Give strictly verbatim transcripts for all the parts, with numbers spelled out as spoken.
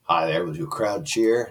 Hi there, we'll do a crowd cheer.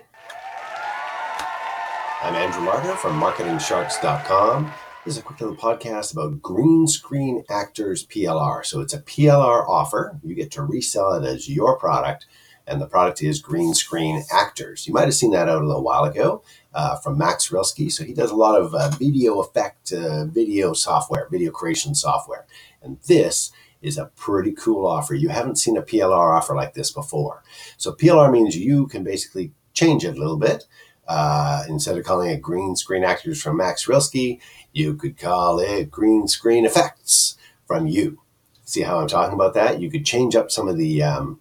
I'm Andrew Larder from marketing sharks dot com. This is a quick little podcast about Green Screen Actors P L R. So it's a P L R offer. You get to resell it as your product, and the product is Green Screen Actors. You might have seen that out a little while ago uh, from Max Rilsky. So he does a lot of uh, video effect, uh, video software, video creation software. And this is a pretty cool offer. You haven't seen a P L R offer like this before. So P L R means you can basically change it a little bit. Uh, instead of calling it Green Screen Actors from Max Rilsky, you could call it Green Screen Effects from you. See how I'm talking about that? You could change up some of the um,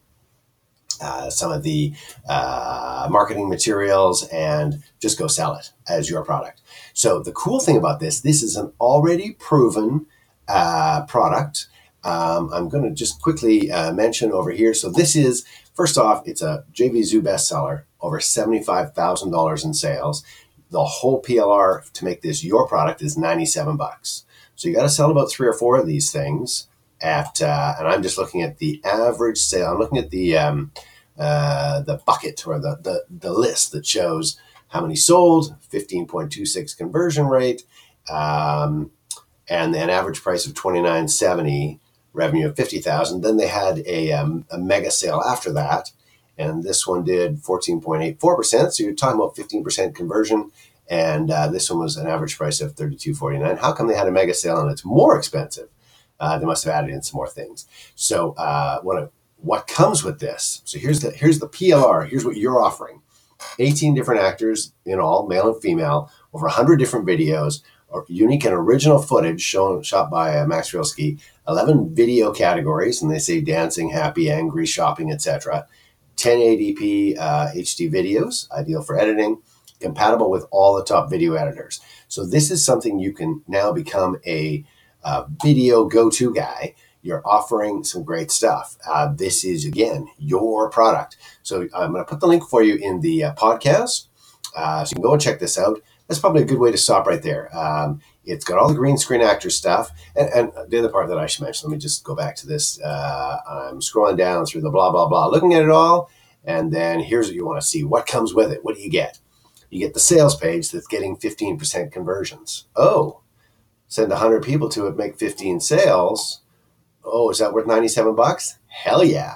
uh, some of the uh, marketing materials and just go sell it as your product. So the cool thing about this, this is an already proven uh, product. Um, I'm going to just quickly uh, mention over here. So this is, first off, it's a J V Zoo bestseller, over seventy-five thousand dollars in sales. The whole P L R to make this your product is ninety-seven bucks. So you got to sell about three or four of these things at, uh, and I'm just looking at the average sale. I'm looking at the um, uh, the bucket or the, the, the list that shows how many sold, fifteen point two six conversion rate, um, and then average price of twenty-nine seventy. Revenue of fifty thousand. Then they had a, um, a mega sale after that, and this one did fourteen point eight four percent. So you're talking about fifteen percent conversion, and uh, this one was an average price of thirty-two forty-nine. How come they had a mega sale and it's more expensive? Uh, they must have added in some more things. So uh, what what comes with this? So here's the here's the P L R. Here's what you're offering: eighteen different actors in all, male and female, over one hundred different videos, or unique and original footage shown shot by uh, Max Rilsky. eleven video categories, and they say dancing, happy, angry, shopping, et cetera. ten eighty p uh, H D videos, ideal for editing, compatible with all the top video editors. So this is something you can now become a uh, video go-to guy. You're offering some great stuff. Uh, this is, again, your product. So I'm going to put the link for you in the uh, podcast, uh, so you can go and check this out. That's probably a good way to stop right there. Um, it's got all the Green Screen Actor stuff. And, and the other part that I should mention, let me just go back to this. Uh, I'm scrolling down through the blah, blah, blah, looking at it all. And then here's what you want to see. What comes with it? What do you get? You get the sales page that's getting fifteen percent conversions. Oh, send one hundred people to it, make fifteen sales. Oh, is that worth ninety-seven bucks? Hell yeah.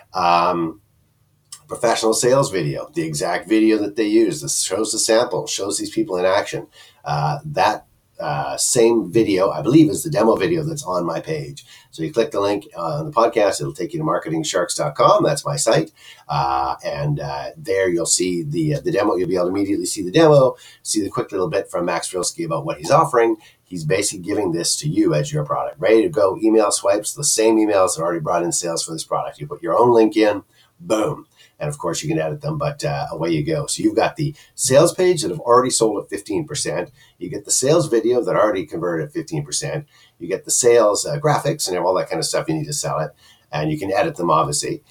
Um, professional sales video, the exact video that they use. This shows the sample, shows these people in action. Uh, that uh, same video, I believe, is the demo video that's on my page. So you click the link on the podcast, it'll take you to marketing sharks dot com. That's my site. Uh, and uh, there you'll see the, uh, the demo. You'll be able to immediately see the demo, see the quick little bit from Max Rilsky about what he's offering. He's basically giving this to you as your product. Ready to go, email swipes, the same emails that already brought in sales for this product. You put your own link in, boom. And of course, you can edit them, but uh, away you go. So you've got the sales page that have already sold at fifteen percent. You get the sales video that already converted at fifteen percent. You get the sales uh, graphics and all that kind of stuff you need to sell it. And you can edit them, obviously.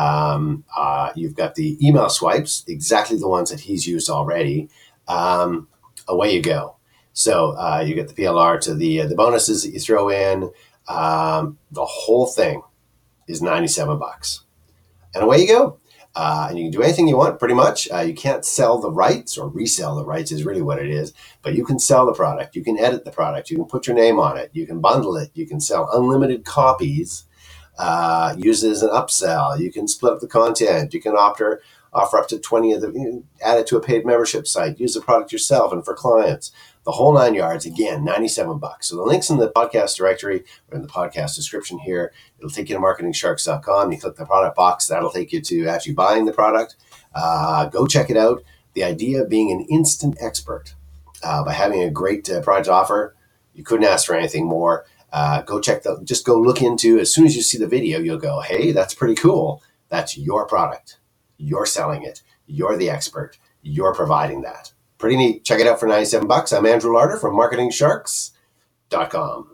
Um, uh, you've got the email swipes, exactly the ones that he's used already. Um, away you go. So uh, you get the P L R to the, uh, the bonuses that you throw in. Um, the whole thing is ninety-seven bucks. And away you go. Uh, and you can do anything you want, pretty much. Uh, you can't sell the rights or resell the rights is really what it is. But you can sell the product. You can edit the product. You can put your name on it. You can bundle it. You can sell unlimited copies. Uh, use it as an upsell. You can split up the content. You can offer, offer up to twenty of the, you know, add it to a paid membership site. Use the product yourself and for clients. The whole nine yards, again, ninety-seven bucks. So the link's in the podcast directory or in the podcast description here. It'll take you to marketing sharks dot com. You click the product box. That'll take you to actually buying the product. Uh, go check it out. The idea of being an instant expert uh, by having a great uh, product offer, you couldn't ask for anything more. Uh, go check the, just go look into, as soon as you see the video, you'll go, hey, that's pretty cool. That's your product. You're selling it. You're the expert. You're providing that. Pretty neat. Check it out for ninety-seven bucks. I'm Andrew Larder from marketing sharks dot com.